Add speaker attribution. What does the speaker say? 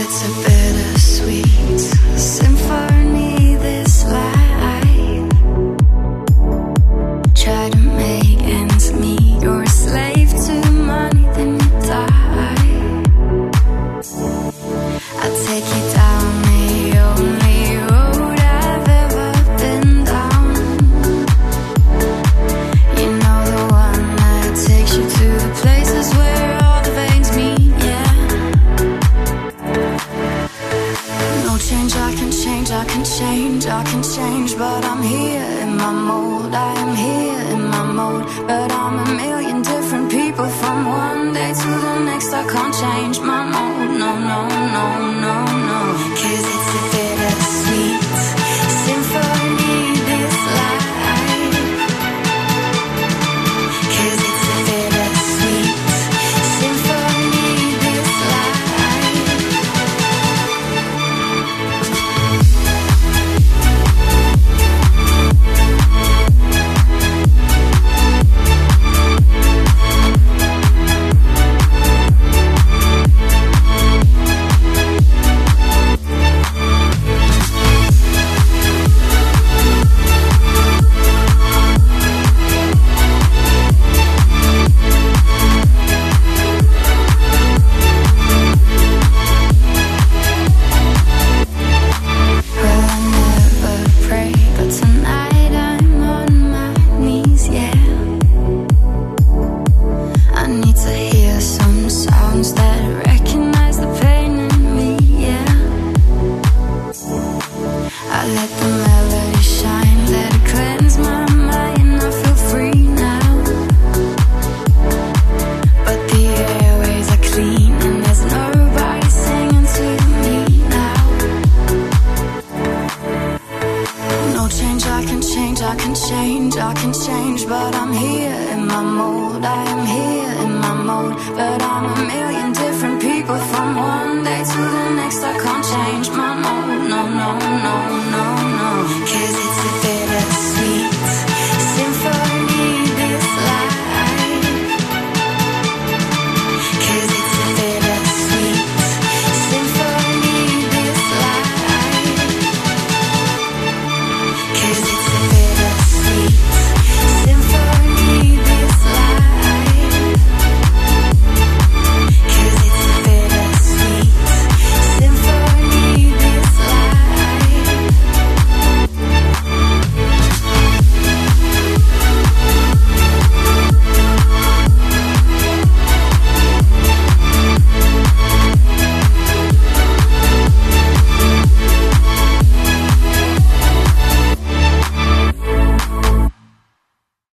Speaker 1: it's a bittersweet symphony, this life. Try to make ends meet, you're a slave to money, then you die. I'll take you down the only road I've ever been down. You know, the one that takes you to the places where all the veins meet, yeah. No change, I can change, I can change, I can change, but I'm here in my mold. I am here in my mode, but I'm a million different people from one day to the next. I can't change my mode, no, no, no, no, no. 'Cause it's a bittersweet symphony, this life. 'Cause it's a bittersweet symphony, this life. Well, I never pray, but tonight I'm on my knees, yeah. I need to hear some sounds that recognize the pain in me, yeah. I let the melody shine, let it cleanse my mind. I feel free now, but the airways are clean and there's nobody singing to me now. No change, I can change, I can change, I can change, but I'm here in my mold. I am here in my mode, but I'm a million different people from one day to the next. I can't change my mode, no, no, no, no, no. 'Cause it's a bittersweet symphony.